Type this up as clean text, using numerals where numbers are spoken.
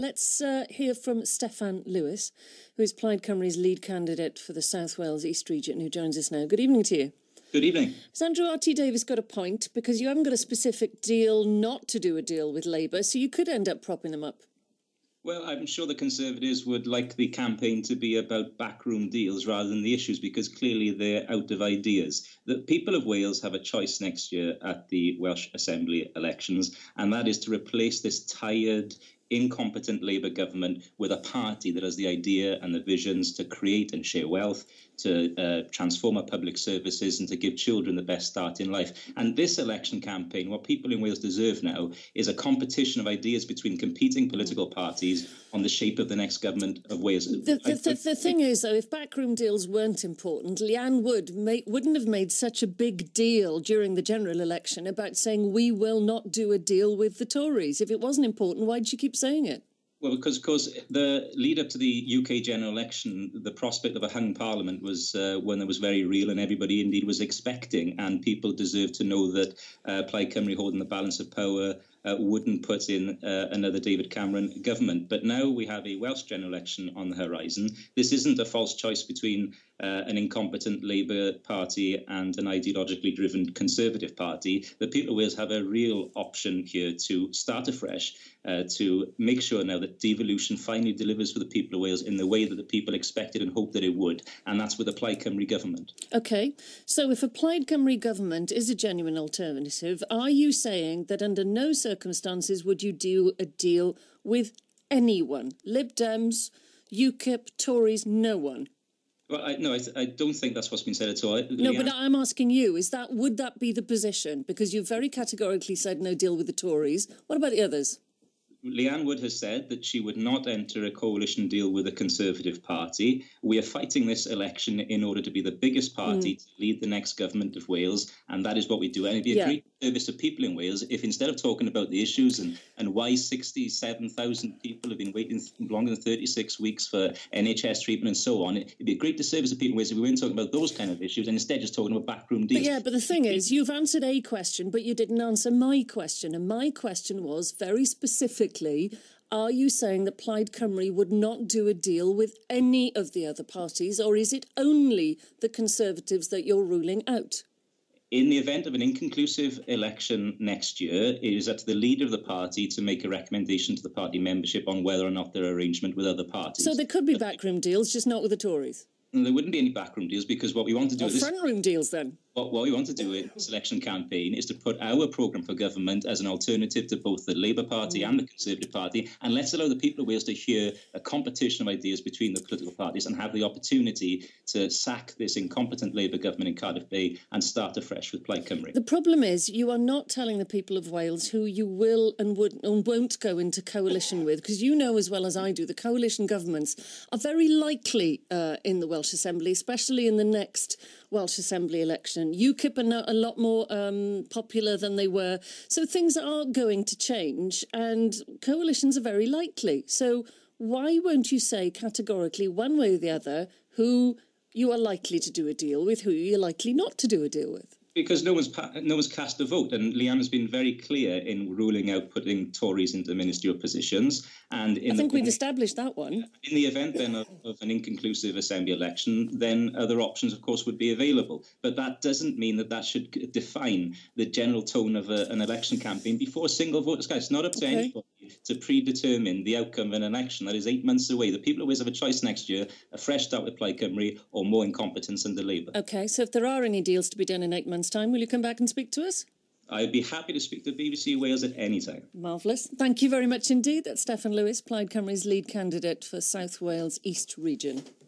Let's hear from Steffan Lewis, who is Plaid Cymru's lead candidate for the South Wales East region, who joins us now. Good evening to you. Good evening. Has Andrew R.T. Davies got a point? Because you haven't got a specific deal not to do a deal with Labour, so you could end up propping them up. Well, I'm sure the Conservatives would like the campaign to be about backroom deals rather than the issues, because clearly they're out of ideas. The people of Wales have a choice next year at the Welsh Assembly elections, and that is to replace this tired, incompetent Labour government with a party that has the idea and the visions to create and share wealth, to transform our public services and to give children the best start in life. And this election campaign, what people in Wales deserve now, is a competition of ideas between competing political parties on the shape of the next government of Wales. The thing is, though, if backroom deals weren't important, Leanne Wood wouldn't have made such a big deal during the general election about saying we will not do a deal with the Tories. If it wasn't important, why'd she keep saying it? Well, because the lead up to the UK general election, the prospect of a hung parliament was one that was very real and everybody indeed was expecting. And people deserve to know that Plaid Cymru holding the balance of power wouldn't put in another David Cameron government. But now we have a Welsh general election on the horizon. This isn't a false choice between an incompetent Labour Party and an ideologically driven Conservative Party. The people of Wales have a real option here to start afresh, to make sure now that devolution finally delivers for the people of Wales in the way that the people expected and hoped that it would. And that's with a Plaid Cymru government. OK, so if a Plaid Cymru government is a genuine alternative, are you saying that under no circumstances would you do a deal with anyone? Lib Dems, UKIP, Tories, no one? Well, I don't think that's what's been said at all. No, but I'm asking you, would that be the position? Because you've very categorically said no deal with the Tories. What about the others? Leanne Wood has said that she would not enter a coalition deal with the Conservative Party. We are fighting this election in order to be the biggest party to lead the next government of Wales, and that is what we do. And it'd be a great service to people in Wales if instead of talking about the issues and why 67,000 people have been waiting longer than 36 weeks for NHS treatment and so on, it'd be a great disservice to people in Wales if we weren't talking about those kind of issues and instead just talking about backroom deals. But the thing is, you've answered a question, but you didn't answer my question. And my question was very specific. Are you saying that Plaid Cymru would not do a deal with any of the other parties, or is it only the Conservatives that you're ruling out? In the event of an inconclusive election next year, it is up to the leader of the party to make a recommendation to the party membership on whether or not there are arrangement with other parties. So there could be backroom deals, just not with the Tories? And there wouldn't be any backroom deals, because what we want to do is front-room deals, then? What we want to do in this election campaign is to put our programme for government as an alternative to both the Labour Party and the Conservative Party, and let's allow the people of Wales to hear a competition of ideas between the political parties and have the opportunity to sack this incompetent Labour government in Cardiff Bay and start afresh with Plaid Cymru. The problem is you are not telling the people of Wales who you will and won't go into coalition with, because you know as well as I do the coalition governments are very likely in the Welsh Assembly, especially in the next Welsh Assembly election. UKIP are a lot more popular than they were. So things are going to change and coalitions are very likely. So why won't you say categorically one way or the other who you are likely to do a deal with, who you're likely not to do a deal with? Because no one's cast a vote, and Leanne has been very clear in ruling out putting Tories into ministerial positions. And I think we've established that one. In the event then of an inconclusive Assembly election, then other options, of course, would be available. But that doesn't mean that should define the general tone of an election campaign before a single vote. It's not up to anybody to predetermine the outcome of an election that is 8 months away. The people always have a choice next year: a fresh start with Plaid Cymru or more incompetence under Labour. OK, so if there are any deals to be done in 8 months' time, will you come back and speak to us? I'd be happy to speak to BBC Wales at any time. Marvellous. Thank you very much indeed. That's Steffan Lewis, Plaid Cymru's lead candidate for South Wales East region.